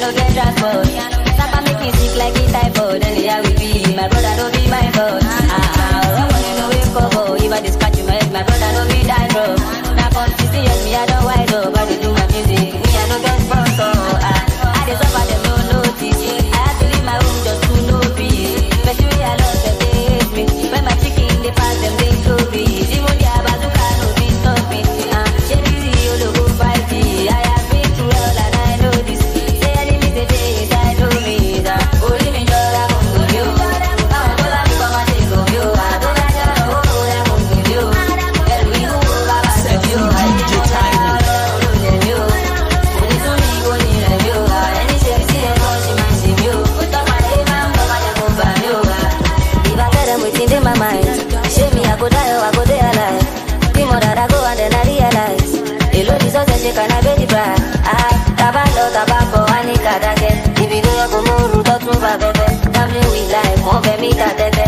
no get transport. Sapa make me sick like a typhoid. Anyhow we be, my brother no be my fault. You know we cover. If I dispatch you my head, my brother no be die bro. Now for 60 years me I don't wide up, but they do my music. Me I no get sponsor. I dey suffer them no notice. I have to leave my home just to know peace. But you I lost them they hate me. When my chicken they pass them they go peace. Even their bazooka no be stop me. She busy you no go fight me. I have been through hell and I know this. Say enemies they dey inside of me. Only me know that I'm good you. I'm gonna be for my take of you. I don't like that I'm good you. Tell me who Baba said you. I need you time. In my mind, shame me, I go die or I go there alive. The more that I go and then I realize, the Lord is also she can I be the bride. Tobacco, I need that again. If you do, you go more, don't move a baby. Gambling with life, won't be me that